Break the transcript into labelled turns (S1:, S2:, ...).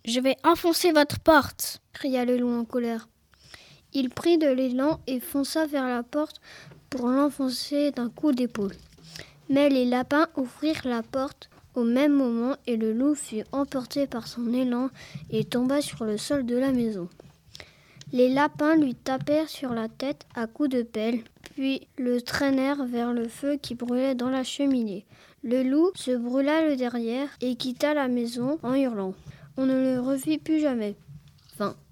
S1: Je vais enfoncer votre porte !» cria le loup en colère. Il prit de l'élan et fonça vers la porte pour l'enfoncer d'un coup d'épaule. Mais les lapins ouvrirent la porte au même moment et le loup fut emporté par son élan et tomba sur le sol de la maison. Les lapins lui tapèrent sur la tête à coups de pelle, puis le traînèrent vers le feu qui brûlait dans la cheminée. Le loup se brûla le derrière et quitta la maison en hurlant. On ne le revit plus jamais. Fin.